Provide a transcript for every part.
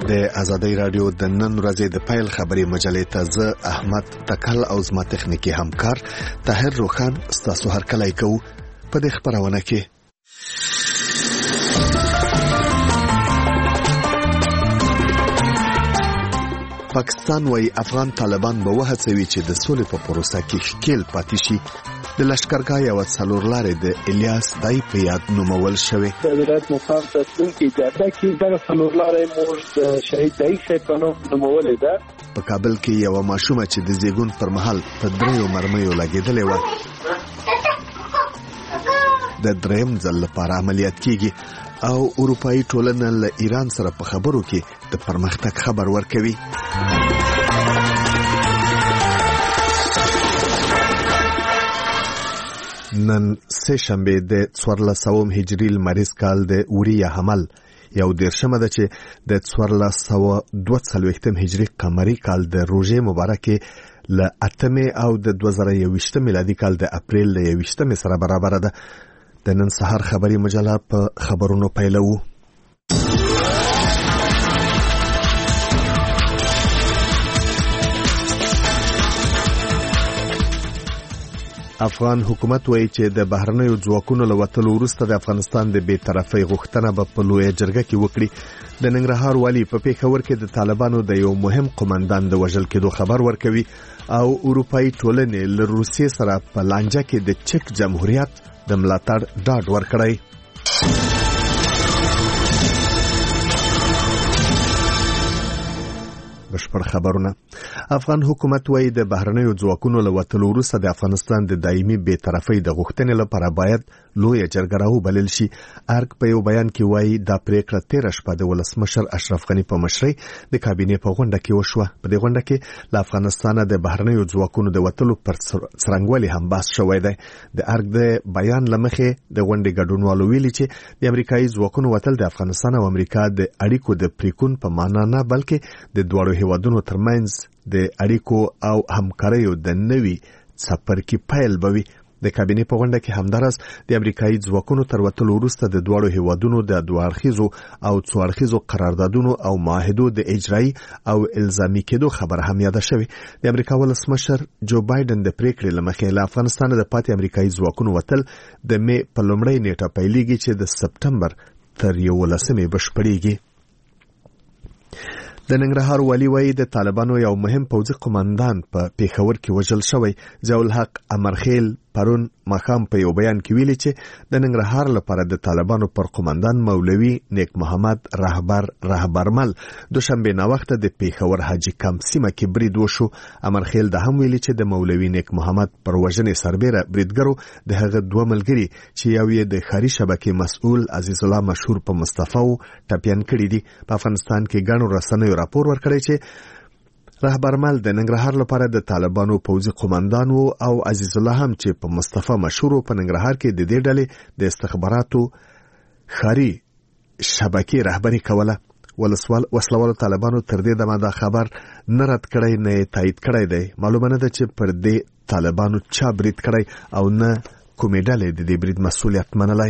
د ازادۍ رادیو د نن ورځې د پیل خبري مجلې ته زه احمد تکل او زما تخنیکی همکار طاهر روخان ستاسو هرکلی کوو په دې خبرونه کې. پاکستان وايي افغان طالبان به وهڅوي چې د سولې په پروسه کې ښکیل پاتې شي. د لشکرګاه یو څلور لارې د الیاس دای په یاد نومول شوی. د ولایت مقام تاسو کې اجازه کې د څلور لارې موږ شهید دای څخه په نومولې ده. په کابل کې یو ماشومه چې د زیګون پر مهال په دریو مرمیو لګیدلې و د دریم ځل لپاره عملیات کیږي او اروپאי ټولنه له ایران سره په خبرو کې د پرمختګ خبر ورکوي. نن سه شنبه د 1400 هجری لمریز کال د اوریا حمل یو دیرشمه ده چې د 1442 هجری قمری کال د روزه مبارکه ل 8 او د 2021 میلادي کال د اپریل ل 21 سره برابر ده. د نن سحر خبري مجله په خبرونو پیلو. افغان حکومت وایي چې د بهرنیو ځواکونو له وتلو وروسته د افغانستان د بې طرفۍ غوښتنه به په لویه جرګه کې وکړي. د ننګرهار والي په پیښور کې د طالبانو د یو مهم قومندان د وژل کېدو خبر ورکوي او اروپאי ټولنې له روسیې سره په لانجه کې د چک جمهوریت د ملاتړ ډاډ ورکړی. بشپړ خبرونه. افغان حکومت وايي د بهرنیو ځواکونو له وتلو وروسته د افغانستان د دایمي بې طرفۍ د غوښتنې لپاره باید لویه جرګه راوبلل شي. ارګ په یو بیان کې وايي دا پریکړه 13 شپه د ولسمشر اشرف غني په مشرۍ د کابینې په غونډه کې وشوه. په دې غونډه کې له افغانستان د بهرنیو ځواکونو د وتلو پر څرنګوالي هم بحث شوی دی. د ارګ د بیان لمخې د غونډې ګډونوالو ویلي چې د امریکایي ځواکونو وتل د افغانستان او امریکا د اړیکو د پریکون په معنا نه بلکې د دوړو هیوادونو ترمنځ د اړیکو او همکاریو د نوي څپرکي پیل بوي. د کابینې په غونډه کې همدارس د امریکایي ځواکونو تر وتلو وروسته د دوړو هیوادونو د دوارخیزو او څوارخیزو قراردادونو او معاهدو د اجرایی او الزامي کېدو خبره هم یاد شوې. د امریکا ولسمشر جو بایدن د پریکړې لمخې له افغانستان د پاتې امریکایي ځواکونو وتل د مې په لومړۍ نیټه پیلېږي چې د سپټمبر تر 11 بشپړېږي. د ننګرهار والي وايي د طالبانو یو مهم پوځي قومندان په پیښور کې وژل شوی. ضیاء الحق امرخیل پرون مخام په یو بیان کې ویلي چې د ننګرهار لپاره د طالبانو پر قومندان مولوي نیک محمد رهبرمل دوشنبه نا وخت د پیښور حاجی کمپ سیمه کې برید وشو. امرخیل د هم ویلي چې د مولوي نیک محمد پر وژنې سربېره بریدګرو د هغه دوه ملګري چې یو یې د خاري شبکې مسؤل عزیز الله مشهور په مصطفی ټپیان کړي دي. په افغانستان کې ګڼو رسنیو راپور ورکړی چې رهبرمل د ننګرهار لپاره د طالبانو پوځي قومندان وو او عزیز الله هم چې په مصطفی مشهور په ننګرهار کې د دې ډلې د استخباراتو خاري شبکې رهبری کوله. وسلوالو طالبانو تر دې دمه دا خبر نه رد کړی نه تایید کړی دی. معلومه نه ده چې پر دې طالبانو چا برید کړی او نه کومې ډلې د دې برید مسؤلیت منلی.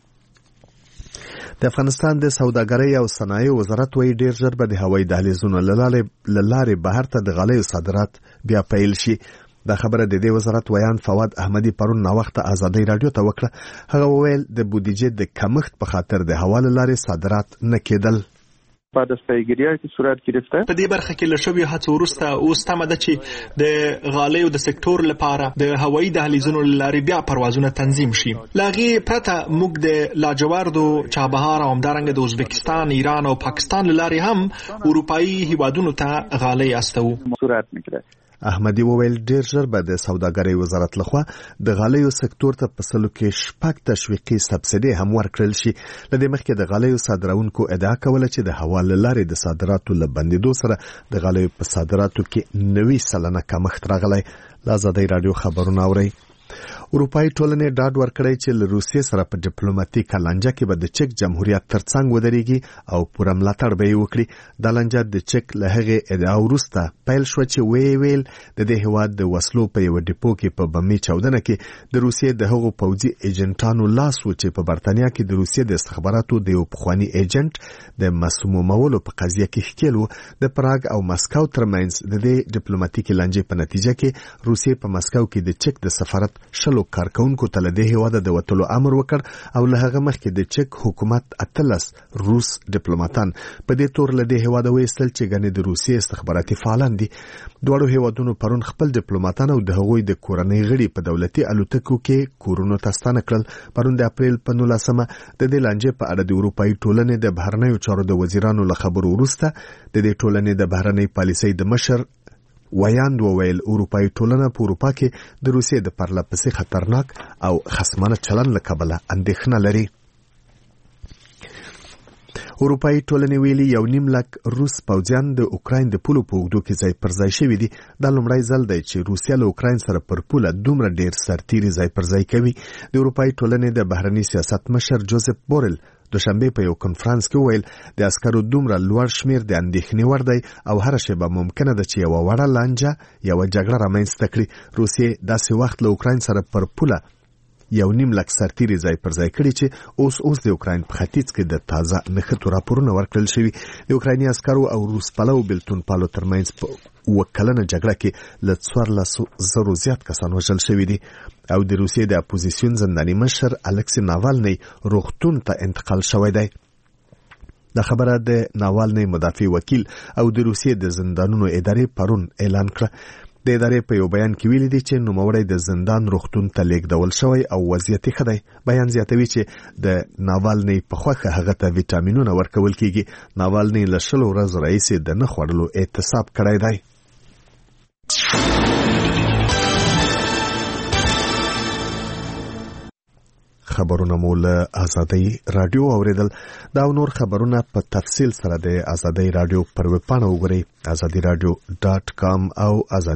د افغانستان د سوداګرۍ او صنایعو وزارت وايي ډیر ژر به د هوایي دهلیزونو له لارې بهر ته د غالیو صادرات بیا پیل شي. دا خبره د دې وزارت ویان فواد احمدی پرون نا وخت ازادۍ رادیو ته وکړه. هغه وویل د بودیجې د کمښت په خاطر د هوا له لارې صادرات نه کېدل. بعد از پیگیری که صورت گرفته په دې برخه کې له شویو هڅو وروسته اوس تمه ده چې د غالیو د سکتور لپاره د هوایي دهلیزونو لارې بیا پروازونه تنظیم شي. لاغي پرته موږ د لاجوردو، چابهار او همدارنګه د ازبکستان، ایران او پاکستان لارې هم اروپאי هیوادونو ته غالۍ استو. صورت میکړه. احمدی وویل ډیر ژر به د سوداګرۍ وزارت لخوا د غالیو سکتور ته په سلو کې شپږ تشویقي سبسیډي هم ورکړل شي. لدې مخکې د غالیو صادرونکو ادعا کوله چې د هوا له لارې د صادراتو له بندیدو سره د غالیو په صادراتو کې 90% کمښت راغلی. ازادۍ رادیو خبرونه اوري. اروپאי ټولنې ډاډ ورکړی چې له روسیې سره په ډیپلوماټیکه لانجه کې به د چک جمهوریت ترڅنګ ودرېږي او پوره ملاتړ به یې وکړي. دا لانجه د چک له هغې ادعا وروسته پیل شوه چې ویل د دې هېواد د وسلو په یوه ډیپو کې په بمي چاودنه کې د روسیې د هغو پوځي ایجنټانو لاس و چې په برتانیا کې د روسیې د استخباراتو د یو پخواني ایجنټ د مسمومولو په قضیه کې ښکېل و. د پراګ او مسکو ترمنځ د دې ډیپلوماټیکې لانجې په نتیجه کې روسیې په مسکو کې د چک د سفارت شلو کارکونکو ته له دې هېواده د وتلو امر وکړ او له هغه مخکې د چک حکومت 18 روس ډیپلوماتان په دې تور له دې هېواده وایستل چې ګنې د روسیې استخباراتي فعالان دي. دواړو هېوادونو پرون خپل ډیپلوماتان او د هغوی د کورنۍ غړي په دولتي الوتکو کې کورونو ته ستانه کړل. پرون د اپریل په 19مه د دې لانجې په اړه د اروپאי ټولنې د بهرنیو چارو د وزیرانو له خبرو وروسته د دې ټولنې د بهرنۍ پالیسۍ د مشر ویاند وویل اروپאי ټولنه په اروپا کې د روسیې د پرله پسې خطرناک او خصمانه چلن له کبله اندېښنه لري. اروپאי ټولنې ویلي 1.5 لک روس پوځیان د اوکراین د پولو په اوږدو کې ځای پر ځای شوي دي. دا لومړی ځل دی چې روسیه له اوکراین سره پر پوله دومره ډیر سرتیري ځای پر ځای کوي. د اروپאי ټولنې د بهرني سیاست مشر جوزف بورل دوشنبه په یو کنفرانس کې ویل د عسکرو دومره لوړ شمیر د اندېښنې وړ دی او هر شیبه ممکنه ده چې یوه وړه لانجه یوه جګړه رامنځته کړي. روسیې داسې وخت له اوکراین سره پر پوله 1.5 لک سرتیري ځای پر ځای کړي چې اوس د اوکراین په ختیځ کې د تازه نښتو راپورونه ورکړل شوي. د اوکرایني عسکرو او روس پلو بېلتون پالو ترمنځ په 1 کلنه جګړه کې له 14,000 زیات کسان وژل شوي دي او د روسیې د اپوزیسیون زنداني مشر الکسی ناوالنی روغتون ته انتقال شوی دی. دا خبره د ناوالنی مدافع وکیل او د روسیې د زندانونو ادارې پرون اعلان کړه. د ادارې په یو بیان کې ویلي دي چې نوموړی د زندان روغتون ته لیږدول شوی او وضعیت یې ښه دی. بیان زیاتوي چې د ناوالنی په خوښه هغه ته ویټامینونه ورکول کیږي. ناوالنی له 10 ورځو راهیسې د نه خوړلو اعتصاب کړی دی. خبرونه مو له آزادۍ رادیو اوریدل. دا نور خبرونه په تفصیل سره د آزادۍ رادیو پر ویب پاڼه وګورئ azadiradio.com او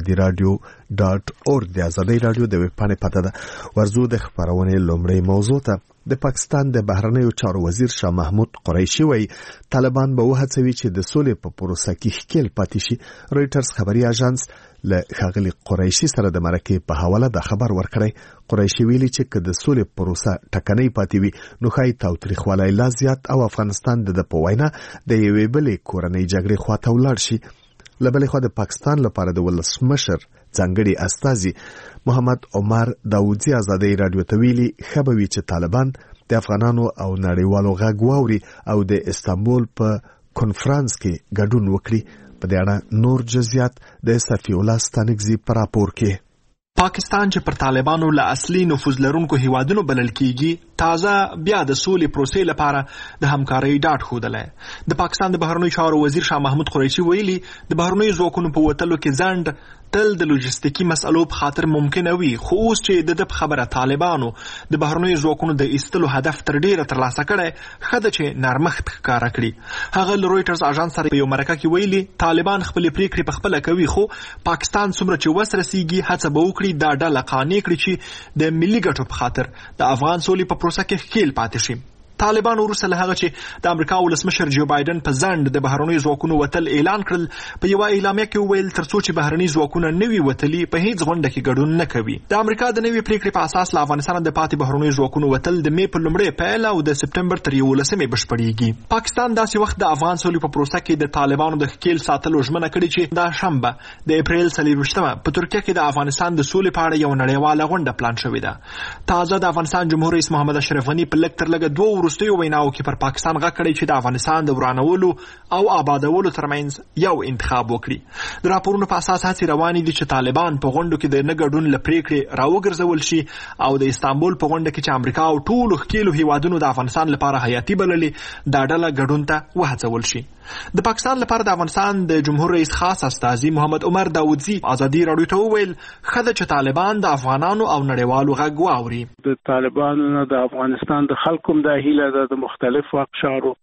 azadiradio.org. د آزادۍ رادیو د ویب پاڼې پته ده. ورځو د خبرونې لومړی موضوع ته. د پاکستان د بهرنیو چارو وزیر شاه محمود قریشي وایي طالبان به وهڅوي چې د سولې په پروسه کې ښکیل پاتې شي. رویټرز خبري اژانس له ښاغلي قریشي سره د مرکې په حواله د خبر ورکړی. قریشي ویلي چې که د سولې پروسه ټکنۍ پاتې وي نو ښایي تاوتریخوالی لا زیات او افغانستان د په وینا د یوې بلې کورنۍ جګړې خواته ولاړ شي. له بلې خوا د پاکستان لپاره د ولسمشر ځانګړي استازي محمد عمر داودزي آزادۍ رادیو ته ویلي ښه به وي چې طالبان د افغانانو او نړیوالو غږ واوري او د استانبول په کنفرانس کې ګډون وکړي. په دې اړه نور جزئیات د صفی الله ستانکزي په راپور کې. پاکستان چې پر طالبانو له اصلي نفوذ لرونکو هیوادونو بلل کیږي تازه بیا د سولې پروسې لپاره د همکارۍ ډاډ ښودلی. د پاکستان د بهرنیو چارو وزیر شاه محمود قریشي ویلي د بهرنیو ځواکونو په وتلو کې ځنډ تل د لوجستیکي مسئلو په خاطر ممکنه وي، خو اوس چې د خبره طالبانو د بهرنیو ځواکونو د ایستلو هدف تر ډیره ترلاسه کړی ښه ده چې نرمښت ښکاره کړي. هغه له رویټرز اژانس سره په یو مرکه کې ویلي طالبان خپلې پریکړې پخپله کوي خو پاکستان څومره چې وس رسیږي هڅه به وکړي دا ډله قانع کړي چې د ملي ګټو په خاطر د افغان سولې په پروسه کې ښکیل پاتې شي. طالبان وروسته له هغه چې د امریکا ولسمشر جو بایدن په ځنډ د بهرنیو ځواکونو وتل اعلان کړل په یوه اعلامیه کې وویل تر څو چې بهرني ځواکونه نه وي وتلي په هیڅ غونډه کې ګډون نه کوي. د امریکا د نوې پریکړې په اساس له افغانستان د پاتې بهرنیو ځواکونو وتل د مې په لومړۍ پیل او د سپټمبر تر 11مې بشپړیږي. پاکستان داسې وخت د افغان سولې په پروسه کې د طالبانو د ښکیل ساتلو ژمنه کړې چې دا شنبه د اپریل 24مه په ترکیه کې د افغانستان د سولې په اړه یو نړیواله غونډه پلان شوې ده. تازه د افغانستان جمهور رئیس محمد اشرف غني په لږ تر لږه 2 وروستیو ویناو کې پر پاکستان غږ کړی چې د افغانستان د ورانولو او آبادولو ترمنځ یو انتخاب وکړي. د راپورونو په اساس هڅې روانې دي چې طالبان په غونډو کې د نه ګډون له پریکړې راوګرځول شي او د استانبول په غونډه کې چې امریکا او ټولو ښکیلو هیوادونو د افغانستان لپاره حیاتي بللې دا ډله ګډون ته وهڅول شي. د پاکستان لپاره د افغانستان د جمهور رئیس خاص استازي محمد عمر داودزي آزادي رادیو ته وویل ښه ده چې طالبان د افغانانو او نړیوالو غږ واوري. د طالبانو نه د افغانستان د خلکو د هیله ده د مختلفو اقشارو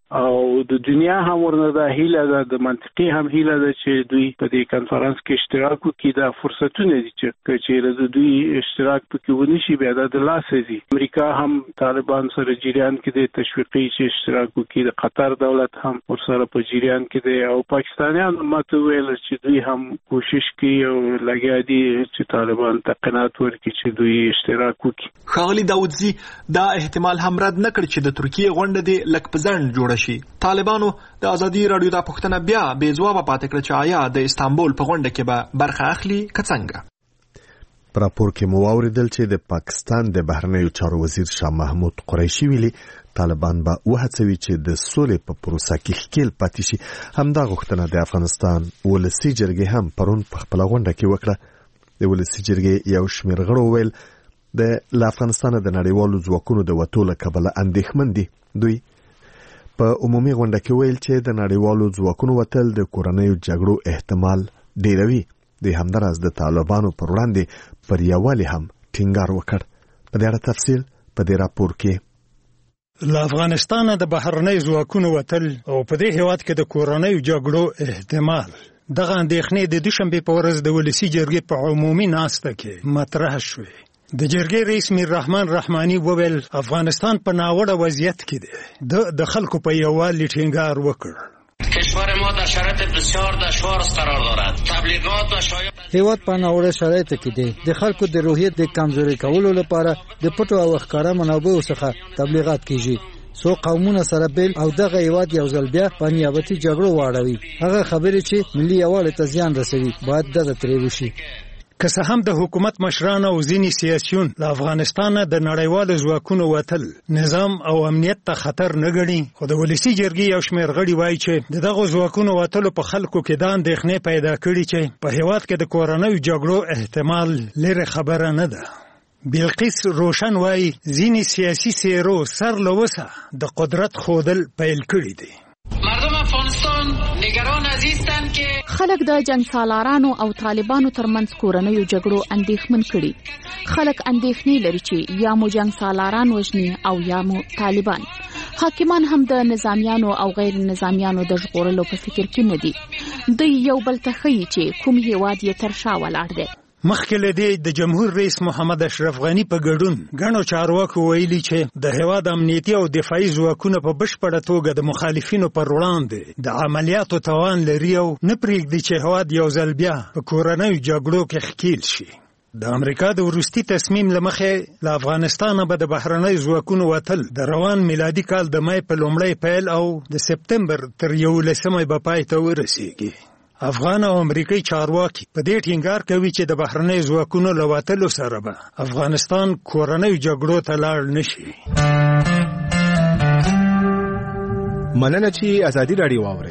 او د دنیا هم ورنه د هیله ده د منطقي هم هیله ده چې دوی په دې کانفرنس کې اشتراک وکړي. دا فرصتونه دي چې د دوی اشتراک پکې ونشي بیا د لاسه دي. امریکا هم طالبان سره جریان کې د تشویقي چې اشتراک وکړي. د قطر دولت هم ورسره په جریان کې دی او پاکستانیان ماته ویل چې دوی هم کوشش کوي او لګیا دي چې طالبان ته قناعت ورکړي چې دوی اشتراک وکړي. ښاغلي داودزي دا احتمال هم رد نه کړ چې د ترکیه غونډه دې لک په ځنډ جوړه شي. طالبانو د ازادي رادیو د پښتنه بیا بې ځوابه پاتې کړ چې آیا د استانبول په غونډه کې به برخه اخلي که څنګه. په راپور کې مو واوریدل چې د پاکستان د بهرنیو چارو وزیر شاه محمود قریشي ویلي طالبان به وهڅوي چې د سولې په پروسه کې ښکیل پاتې شي. همدا غوښتنه د افغانستان ولسي جرګې هم پرون په خپل غونډه کې وکړه. د ولسي جرګې یو شمېر غړو ویل د افغانستان د نړیوالو ځواکونو د وتو له کبله اندېښمن دي. دوی په عمومي غونډه کې ویل چې د نړیوالو ځواکونو وتل د کورنیو جګړو احتمال ډیروي. د همداراز د طالبانو پر وړاندې پر یووالي هم ټینګار وکړ. په دې اړه تفصیل په دې راپور کې. له افغانستان د بهرنیو ځواکونو وتل او په دې هیواد کې د کورنیو جګړو احتمال دغه اندېښنې د دوشنبې په ورځ د ولسي جرګې په عمومي ناسته کې مطرح شوې. د جرګې رئیس میر رحمان رحمانی وویل افغانستان په ناوړه وضعیت کې دی. د خلکو په یووالي ټینګار وکړ. کشور ما در شرایط بسیار دشوار قرار دارد. تبلیغات و شایعات هیواد په ناوړه شرایطو کې دی. د خلکو د روحیت د کمزوري کولو لپاره د پټو او ښکاره منابعو څخه تبلیغات کیږي. څو قومونه سره بیل او دغه هیواد یو ځل بیا په نیابتي جګړو واړوي. هغه خبرې چې ملي یووالي ته زیان رسوي باید دغه ترې وشي. که څه هم د حکومت مشران او ځینې سیاسيون له افغانستانه د نړیوالو ځواکونو وتل نظام او امنیت ته خطر نه ګڼي، خو د ولسي جرګې یو شمېر غړي وایي چې دغه ځواکونو وتلو په خلکو کې دا اندېښنې پیدا کړي چې په هېواد کې د کورنیو جګړو احتمال لرې خبره نه ده. بلقیس روشن وایي ځینې سیاسي څېرو سر له وسه د قدرت ښودل پیل کړي دي. مردم افغانستان نگران هستند که خلک د جنگ سالارانو او طالبانو ترمنځ کورنیو جګړو اندېښمن کړي. خلک اندېښنې لري چې یا مو جنگ سالاران وژني او یا مو طالبان. حاکمان هم د نظامیانو او غیر نظامیانو د ژغورلو په فکر کې نه دي. دوی یو بل ته ښیي چې کوم هیواد یې تر شا ولاړ دی. مخکې له دې د جمهور رئیس محمد اشرف غني په ګډون ګڼو چارواکو ویلي چې د هېواد امنیتي او دفاعي ځواکونه په بشپړه توګه د مخالفینو پر وړاندې د عملیاتو توان لري او نه پرېږدي چې هېواد یو ځل بیا په کورنیو جګړو کې ښکیل شي. د امریکا د وروستي تصمیم له مخې له افغانستانه به د بهرنیو ځواکونو وتل د روان میلادي کال د مای په لومړی پیل او د سپتمبر تر 11 به پای ته ورسیږي. افغان او امریکایي چارواکي په دې ټینګار کوي چې د بهرنیو ځواکونو له وتلو سره به افغانستان کورنیو جګړو ته لاړ نشي. مننه چې ازادي راډیو واورئ.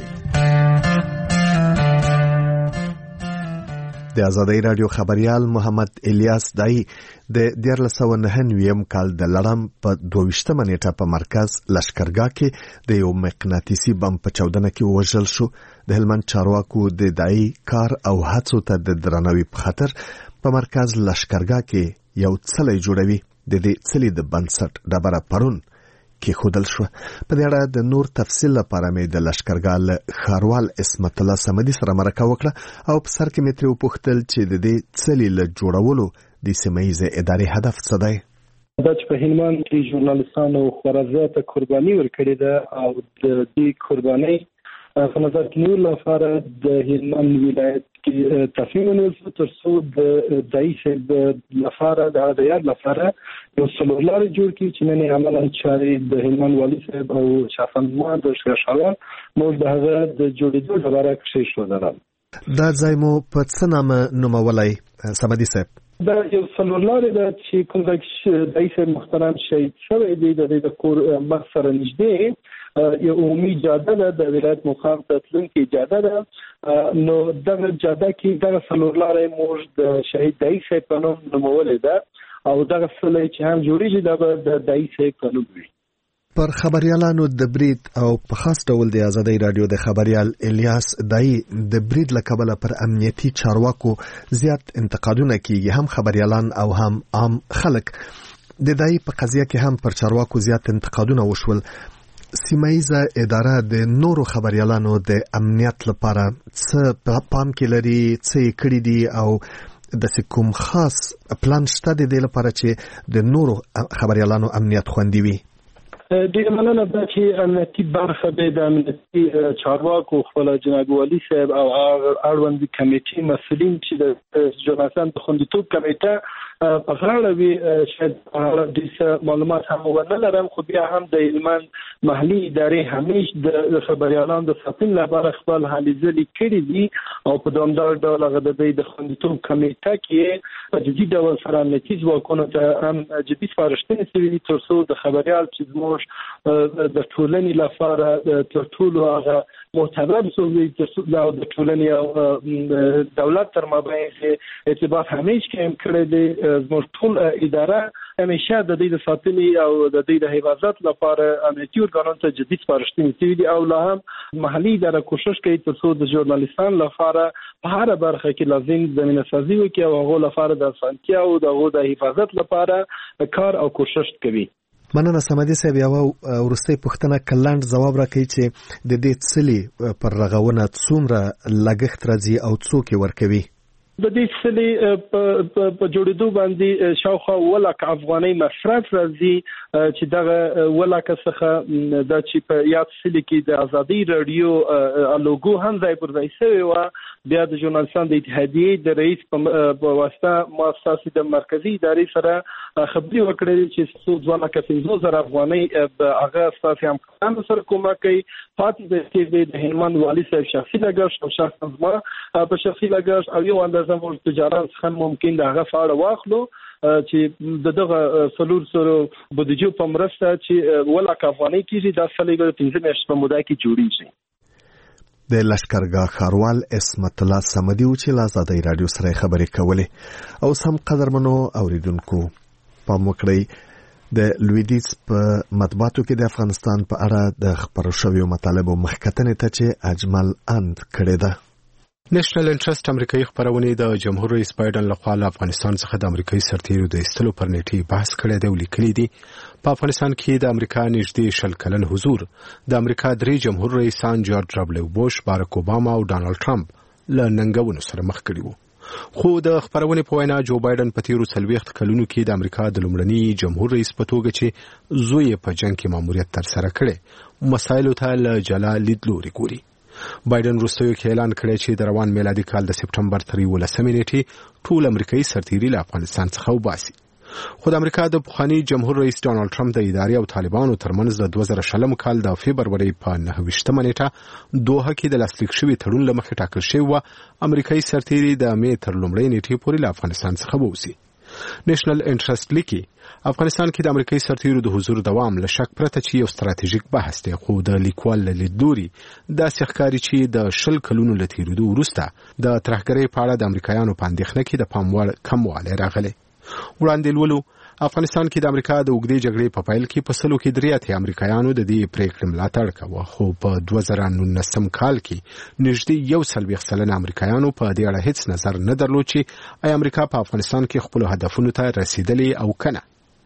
د ازادي راډیو خبريال محمد الیاس دای د 1999 کال د لړم په 22 نیټه په مرکز لشکرګاه کې د یو مقناطیسي بم په چاودنه کې وژل شو. د هلمند چارواکو د دای کار او هڅو ته د درناوي په خاطر په مرکز لشکرګاه کې یو څلی جوړوي. د دې څلی د بنسټ ډبره پرون کې خودل شو. په دې اړه د نور تفصیل لپاره مې د لشکرګاه خاروال اسمت الله سمدي سره مرکه وکړه او په سر کې مې ترې وپوښتل چې د دې څلی له جوړولو د سیمه‌یزې ادارې هدف څه دی. دا چې په هلمند کې ژورنالیستانو خورا زیاته قرباني ورکړې ده او د دې قربانۍ په نظر کې نیولو لپاره د هلمند ولایت کې تصمیم ونیول تر څو د دایښ د لپاره د عادیات لپاره یو څلورلار جوړ کړي چې نن عملاً چارې د هلمند والي صاحب او شافندمان د شاشاوان موږ د هغه د جوړېدو لپاره کښې شو درل. دا ځای مو په څه نامه نومولی سمدي صاحب؟ دا یو څلورلار ده چې کوم ځای کې دایښ محترم شهید شوی دی د کور مخ سره نږدې یو عمومي جاده ده د ولایت مقام ته تلونکې جاده ده. نو دغه جاده کې دغه څلورلارې موږ د شهید دایښ صاحب په نوم نومولی ده او دغه څلی چې هم جوړېږي دا به د دایښ صاحب په نوم وي. پر خبريالانو د برید او په خاص ډول د ازادي رادیو د خبريال الیاس دای د برید لکبله پر امنیتي چارواکو زیات انتقادونه کیږي. هم خبريالان او هم عام خلک د دای په قضیه کې هم پر چارواکو زیات انتقادونه وشول. سیمایزه اداره د نورو خبريالانو د امنیت لپاره څه پام کې لري، څه یې کړی دي او د کوم خاص پلان شته د دې لپاره چې د نورو خبريالانو امنیت خوندي وي؟ ډیر مننه ده چې امنیتي برخه د امنیتي چارواکو خپل جناب والي صاحب او اړوند کمیټې مسؤلین چې د ژورنالیستانو د خوندیتوب کمیټه په غاړه وي، شاید د معلومات هم ونه لرم، خو بیا هم د هلمند محلي ادارې همیش د خبريالانو د ساتنې لپاره خپل هلې ځلې کړي دي او په دوامدار ډول هغه د خوندیتوب کمیټه کې په جدي ډول سره امنیتي ځواکونو ته هم جدي سپارښتنې شوي دي تر څو د خبريال چې زموږ د ټولنې لپاره تر ټولو هغه معتبر څوک د ټولنې او دولت تر مابین ارتباط همیش قایم کړی دی. زموږ ټول اداره همیشه د دې ساتنې او د دې د حفاظت لپاره امنیتي ارګانونو ته جدي سپارښتنې شوي دي او لا هم محلي اداره کوشش کوي تر څو د ژورنالیستانو لپاره په هر برخه کې لازم زمينه سازي وکړي او هغه لپاره د اسانتیا او د حفاظت لپاره کار او کوشش کوي. مننه سمدي صاحب. یو ورستۍ پوښتنه کلاند جواب راکړي چې د دې څلي پر رغونه څومره لګښت راځي او څوک ورکوي؟ د دې څلي په جوړېدو باندې شاوخوا 1 لک افغانۍ مصرف راځي چې دغه 1 لک څخه د چې په یاد څلي کې د ازادي رادیو لوګو هم ځای پر ځای شوی و. بیا د ژورنالیستانو د اتحادیې د رئیس په واسطه مؤسسې د مرکزی ادارې سره خبري وکړې چې 2 لک 50,000 افغانۍ هغه اساسي همکارانو سره کومک کوي. پاتې د هلمند والي صاحب شخصي لګښت او شخصا زما په شخصي لګښت او یو اندازه مول تجارت څخه ممکن د هغه فاړه واخلو چې دغه سلور سره بودیجه په مرسته چې 1 لک افغانۍ کېږي د اصلي په 15 میاشتې په موده کې جوړیږي. د لشکرګاه ښاروال اسمت الله صمدي چې له ازادۍ رادیو سره خبرې کولې او سم قدرمنو اوریدونکو پام وکړئ د لویدیز په مطبوعاتو کې د افغانستان په اړه د خبرو شویو مطالبو مخکتنې ته چې اجمل اند کړې ده. نېشنل انټرست امریکایي خبرونه د جمهور رئیس بایدن لخوا له افغانستان څخه د امریکایي سرتیرو د ایستلو پر نیټه بحث کړی دی او لیکلي دي په افغانستان کې د امریکا نږدې 100 کلن حضور د امریکا درې جمهور رئیسان جورج دبلیو بوش، باراک اوباما او ډانلډ ټرمپ له ننګونو سره مخ کړي وو. خو د خبرونه په وینا جو بایدن په تیرو 40 کلونو کې د امریکا د لومړني جمهور رئیس په توګه چې زوی په جنگ کې ماموریت تر سره کړي مسایلو ته له جلا لیدلوري ګوري. بایدن وروسته اعلان کړی چې د روان میلادي کال د سپټمبر 13 نیټې ټول امریکایي سرتیري له افغانستان څخه وباسي. خو د امریکا د پخوانی جمهور رئیس ډانلډ ټرمپ د ادارې او طالبانو ترمنځ د 2020 کال د فبرवरी په 9 نیټه دوحه کې د لاسلیک شوی تړون لمخې ټاکل شوی و امریکایي سرتیري د مې تر لومړۍ نیټې پورې له افغانستان څخه ووځي. نېشنل انټرست لیکي افغانستان کې د امریکایي سرتیرو د حضور دوام له شک پرته چې یو ستراتیژیک بحث دی، خو د لیکوال لیدلوري داسې ښکاري چې د 10 کلونو له تیریدو وروسته د ترهګرۍ په اړه د امریکایانو په اندېښنه کې د پام وړ کموالی راغلی. وړاندې لولو افغانستان کې د امریکا د اوږدې جګړې په پیل کې په سلو کې 3 امریکایانو د دې پریکړې ملاتړ کاوه، خو په 2019 کال کې نږدې 140 سلنه امریکایانو په دې اړه هیڅ نظر نه درلود چې آیا امریکا په افغانستان کې خپل هدفونو ته رسیدلې او کنه.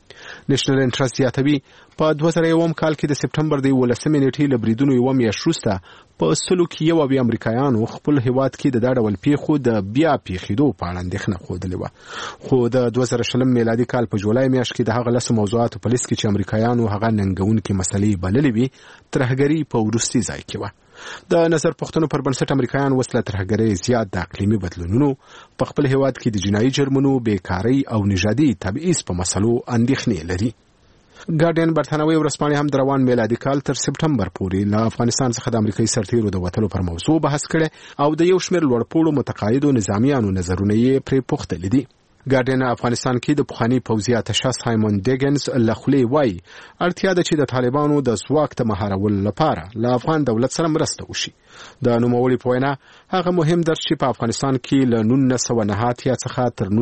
نېشنل انټرست زیاتوي په 2001 کال کې د سپټمبر د 11 نیټې له بریدونو یو میاشت وروسته په سلو کې 1 امریکایانو خپل هیواد کې د ډول پیښو د بیا پیښېدو په اړه اندېښنه خوده و. خو د 2020 میلادي کال په جولای میاشت کې د هغه لسو موضوعاتو په لیست کې چې امریکایانو هغه ننګونکې مسلې بللې وي ترهګري په وروستي ځای کې و. د نظر پوښتنو پر بنسټ امریکایان وسله ترهګري زیات د اقلیمي بدلونونو په خپل هیواد کې د جنایي جرمونو، بیکارۍ او نژادي تبعیض په مسلو اندېښنې لري. ګارډین برتانوي ورځپاڼې هم د روان میلادي کال تر سپټمبر پورې له افغانستان څخه د امریکایي سرتیرو د وتلو پر موضوع بحث کړي او د یو شمېر لوړپوړو متقاعدو نظامیانو نظرونه یې پرې پوښتلي دي. ګارډین افغانستان کې د پخوانی پوځي اتشه سایمون ډیګنز لخلې وای اړتیا ده چې د طالبانو د ځواک ته مهارول لپاره له افغان دولت سره مرسته وشي. د نوموړي په وینا هغه مهم درس چې په افغانستان کې له 1990 څخه تر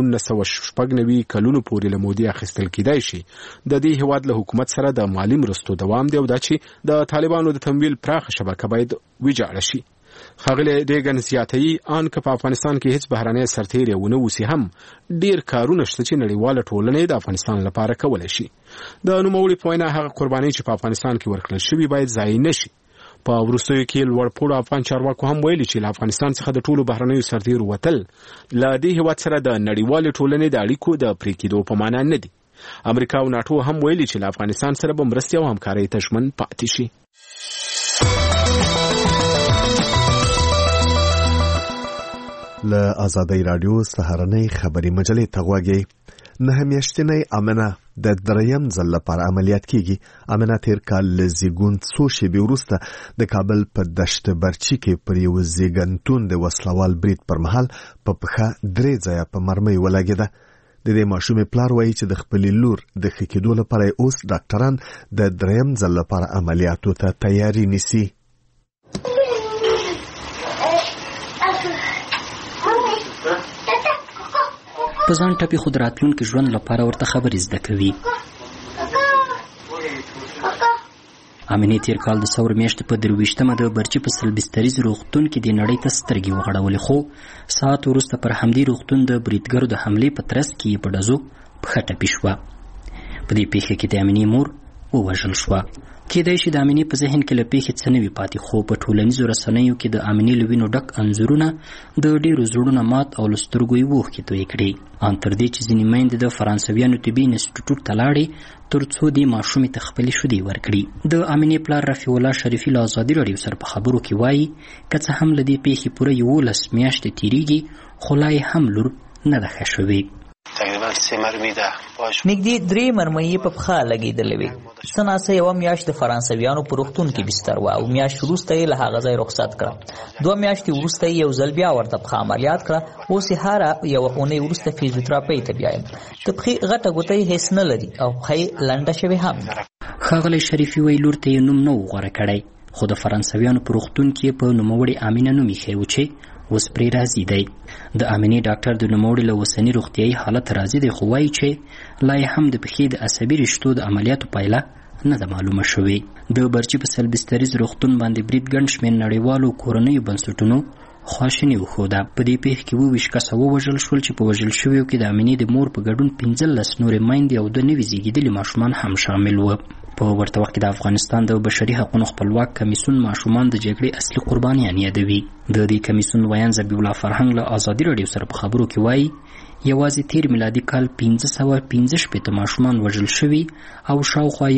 1996 کلونو پورې له مودې اخیستل کېدای شي د دې هیواد له حکومت سره د مالی مرستو دوام دی او دا چې د طالبانو د تمویل پراخه شبکه باید ویجاړه شي. ښاغلی ریګن زیاتوي ان که په افغانستان کې هیڅ بهرنی سرتیری ونه اوسي هم ډیر کارونه شته چې نړیواله ټولنه د افغانستان لپاره کولی شي. د نوموړي په وینا هغه قربانۍ چې په افغانستان کې ورکړل شوي باید ضایع نشي. په وروستیو کې لوړپوړو افغان چارواکو هم ویلي چې له افغانستان څخه د ټولو بهرنیو سرتیرو وتل له دې هېواد سره د نړیوالې ټولنې د اړیکو د پرې کېدو په معنا نه دي. امریکا او ناټو هم ویلي چې له افغانستان سره به مرستې او همکارۍ ته ژمن پاتې شي. له آزادۍ راډیو سهارنۍ خبري مجلې ته غوږی. 9 میاشتنۍ امنه د دریم ځل لپاره عملیات کیږي. امنه تیر کال له زیږون څو شېبې وروسته د کابل په دشت برچي کې پر یو زیږنتون د وسلوال برید پر مهال په پښه 3 ځایه په مرمۍ ولګېده. د دې ماشومې پلار وایي چې د خپلې لور د ښه کېدو لپاره اوس ډاکټران د دریم ځل لپاره عملیاتو ته تیاری نیسي. په ځان ټپي خو د راتلونکي ژوند لپاره ورته خبرې زده کوي. امینې تیر کال د ثور میاشتې په 23مه د برچي په سلبستریز روغتون کې د نړۍ ته سترګې وغړولې، خو ساعت وروسته پر همدې روغتون د بریدګرو د حملې په ترڅ کې په ډزو پښه ټپي شوه. په دې پیښه کې د امینې مور ووژل شوه. کېدای شي د امینې په ذهن کې له پیښې څه نه وي پاتې، خو په ټولنیزو رسنیو کې د امینې له وینو ډک انځورونه د ډېرو زړونه مات او له سترګو یې اوښکې تویې کړې. ان تر دې چې ځینې میندې د فرانسویانو طبي انسټیټوټ ته لاړې تر څو دې ماشومې ته خپلې شیدې ورکړي. د امینې پلار رفیع الله شریفي له ازادي راډیو سره په خبرو کې وایي که څه هم له دې پیښې پوره 11 میاشتې تېرېږي، خو لا یې هم لور نه ده ښه شوې. تقریبا 3 مرمۍ ده نږدې 3 مرمۍ په پښه لګېدلې وې. څه ناڅه یوه میاشت د فرانسویانو په روغتون کې بستر وه او میاشت وروسته یې له هغه ځای رخصت کړه. 2 میاشتې وروسته یې یو ځل بیا ورته پښه عملیات کړه. اوس یې هره یوه اونۍ وروسته فزیوتراپۍ ته بیایم. د پښې غټه ګوته یې هېڅ نه لري او پښه یې لنډه شوې هم ده. ښاغلی شریفي وایي لور ته یې نوم نه و غوره کړی، خو د فرانسویانو په روغتون کې په نوموړې امینه نوم ایښی و چې اوس پرې راضي دی. د امینې ډاکټر د نوموړي له اوسني روغتیایي حالت راضي دی، خو وایي چې لا یې هم د پښې د عصبي رشتو د عملیاتو پایله نه ده معلومه شوې. د برچي په سلبستریز روغتون باندې برید ګڼ شمېر نړیوالو کورنیو بنسټونو خواشیني وښوده. په دې پیښه کې 22 کسه ووژل شول چې په وژل شویو کې د امینې د مور په ګډون 15 نورې میندې او 2 نوي زیږېدلي ماشومان هم شامل وو. په ورته وخت کې د افغانستان د بشري حقوقو خپلواک کمیسیون ماشومان د جګړې اصلي قربانیان یادوي. د دې کمیسیون ویان ذبیح الله فرهنګ له ازادي راډیو سره په خبرو کې وایي یوازې تیر میلادي کال 1515 ماشومان وژل شوي او شاوخوا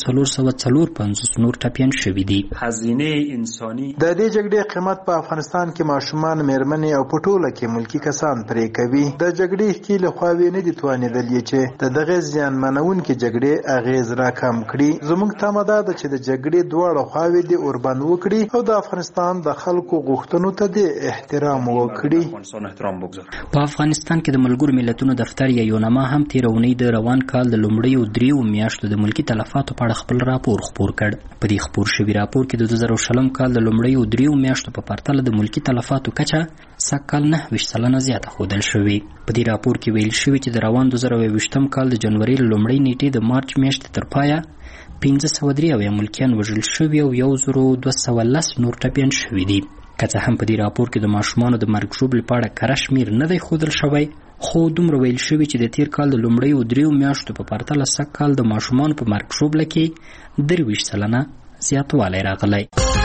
1454 نور ټپیان شوي دي. هزینه انساني د دې جګړې قیمت په افغانستان کې ماشومان، میرمنې او په ټوله کې ملکی کسان پرې کوي. د جګړې ښکېلې خواوې نه دي توانېدلې چې د دغې زیانمنونکې جګړې اغېز راکم کړي. زموږ تمه دا ده چې د جګړې دواړه خواوې دې اوربند وکړي او د افغانستان د خلکو غوښتنو ته دې احترام وکړي. په افغانستان کې د ملګرو ملتونو دفتر یا یوناما هم تېرونی د روان کال د لومړیو 3 میاشتو د ملکی تلفاتو په اړه خپل راپور خپور کړ. په دې خپور شوي راپور کې د 2020 کال د لومړیو 3 میاشتو په پرتله د ملکی تلفاتو کچه سږکال 9% زیاته ښودل شوې. په دې راپور کې ویل شوي چې د روان 2020 کال د جنوري له لومړۍ نیټې د مارچ میاشتې تر پایه 503 ملکیان وژل شوي او 1210 نور ټپیان شوي دي. که څه هم په دې راپور کې د ماشومانو د مرګ ژوبلې په اړه کره شمېر نه دی ښودل شوی، خو دومره ویل شوي چې د تیر کال د لومړیو 3 میاشتو په پرتله سږکال د ماشومانو په مرګ ژوبله کې 23% زیاتوالی راغلی.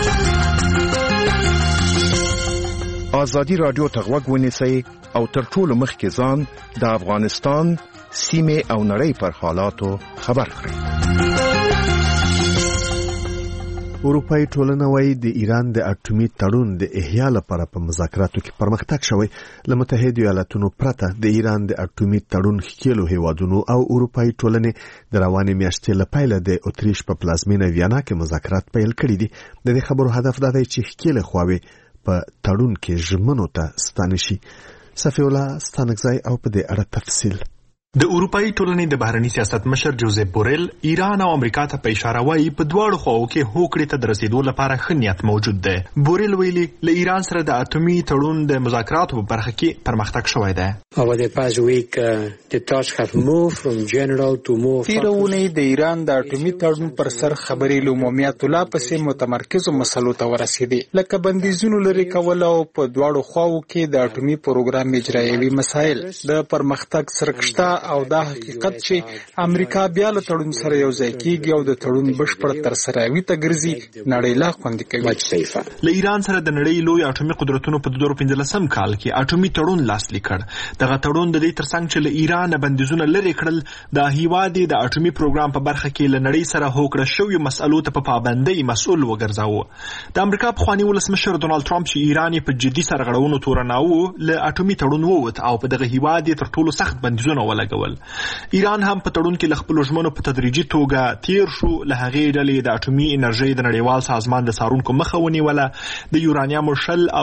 ازادي راډیو ته غوږ ونیسئ او تر ټولو مخکې ځان د افغانستان سیمې او نړۍ پر حالاتو خبر کړئ. اروپایي ټولنه وايي د ایران د اټومي تړون د احیا لپاره په مذاکراتو کې پرمختګ شوی. له متحده ایالاتونو پرته د ایران د اټومي تړون ښکېلو هیوادونو او اروپایي ټولنې د روانې میاشتې له پیله د اتریش په پلازمینه ویانا کې مذاکرات پیل کړي دي. د دې خبرو هدف دا دی چې ښکېلې خواوې په تړون کې ژمنو ته ستانه شي. صفی الله ستانکزی او په دې اړه تفصیل. د اروپאי ټولنې د بهرني سیاست مشر جوزيف بوريل ایران او امریکا ته په اشاره وایي په دواړو خواو کې هوکړې ته د رسیدو لپاره ښه نیت موجود دی. بوريل ویلي له ایران سره د اټومي تړون د مذاکراتو په برخه کې پرمختګ شوی دی. تیره اونۍ د ایران د اټومي تړون پر سر خبرې له عمومیت الله پسې متمرکزو مسلو ته ورسېدې، لکه بندیزونو لرې کول او په دواړو خواو کې د اټومي پروګرام اجرایوي مسایل. د پرمختګ سرکشته او دا حقیقت چې امریکا بیا له تړون سره یو ځای کیږي او د تړون بشپړ ترسروي ته ګرځي نړۍ لا خوندي کوي. له ایران سره د نړۍ لوی اټومي قدرتونو په 2015 کال کې اټومي تړون لاسلیک کړ. دغه تړون د دې ترڅنګ چې له ایران بندیزونه لرې کړل د هیواد د اټومي پروګرام په برخه کې له نړۍ سره هوکړه شوی مسئلو ته په پابندۍ مسؤل وګرځاوه. د امریکا پخوانی ولسمشر ډونالد ټرمپ چې ایران په جدي سرغړونو تورناوه له اټومي تړون ووت او په دغه هیواد تر ټولو سخت بندیزونه ولګول. ایران هم په تړون کې له خپل ژمنو په تدریجي توګه تیر شو. له هغې ډلې د اټومي انرژۍ د نړیوال سازمان د څارونکو مخه ونیوله. د یورانیمو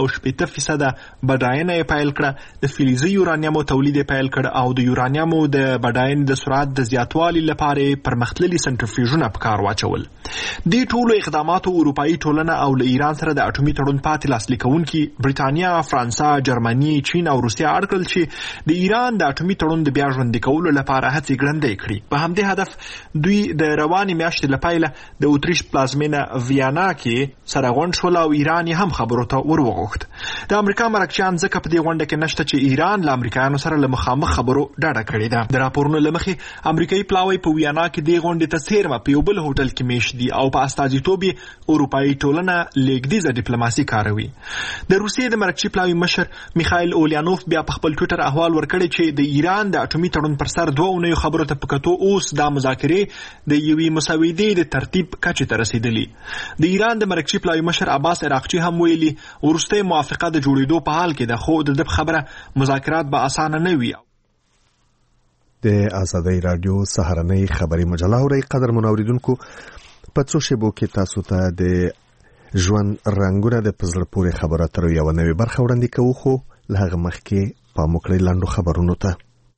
0.8% بډاینه یې پیل کړه. د فلزي یورانیمو تولید یې پیل کړ او د یورانیمو د بډاینې د سرعت د زیاتوالي لپاره پرمختللي سنټریفیوژونه په کار واچول. دې ټولو اقداماتو اروپאי ټولنه او له ایران سره د اټومي تړون پاتې لاسلیک کوونکي برېټانیا، فرانسه، جرمني، چین او روسیه اړ کړل چې د ایران د اټومي تړون د بیا ژوندي کولو لپاره هڅې ګړندۍ کړي. په همدې هدف دوی د روانې میاشتې له پیله د اتریش پلازمینه ویانا کې سره غونډ شول او ایران یې هم خبرو ته وروغوښت. د امریکا مرکچیان ځکه په دې غونډه کې نشته چې ایران له امریکایانو سره له مخامخ خبرو ډډه کړې ده. د راپورونو له مخې امریکایي پلاوی په ویانا کې دې غونډې ته څیرمه په یو بل هوټل کې میشت دي او په استازیتوب یې اروپایي ټولنه لیږدیزه ډیپلوماسي کاروي. د روسیې د مرکچي پلاوي مشر میخایل اوليانوف بیا په خپل ټویټر احوال ورکړی چې د ایران د اټومي تړون پر سر 2 اونیو خبرو ته پکتو اوس دا مذاکرې د یوې مسودې د ترتیب کچې ته رسیدلي. د ایران د مرکچي پلاوي مشر عباس عراقچي هم ویلي وروستۍ موافقه د جوړېدو په حال کې ده، خو د دې خبره مذاکرات به اسانه نه وي. د آزادۍ رادیو سهارنۍ خبري مجله اورئ. قدر منوریدونکو په څو شیبو کې تاسو ته د ژوند رنګونه د پزړه پورې خبره تر یو نوې برخه وړاندې کوو، خو له هغه مخکې په مکړې لاندو خبرونو ته.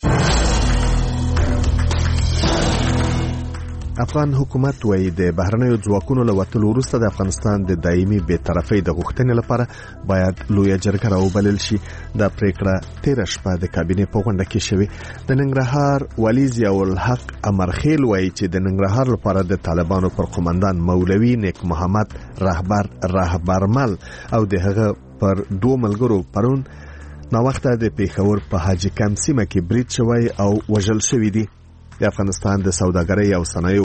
افغان حکومت وایي د بهرنیو ځواکونو له وتلو وروسته د افغانستان د دایمي بېطرفۍ د غوښتنې لپاره باید لویه جرګه راوبلل شي. دا پریکړه تېره شپه د کابینې په غونډه کې شوې. د ننګرهار والي ضیاءالحق امرخیل وایي چې د ننګرهار لپاره د طالبانو پر قومندان مولوي نیک محمد رهبرمل او د هغه پر 2 ملګرو پرون ناوخته د پیښور په حاجی کمپ سیمه کې برید شوی او وژل شوی دي. د افغانستان د سوداګرۍ او صنایعو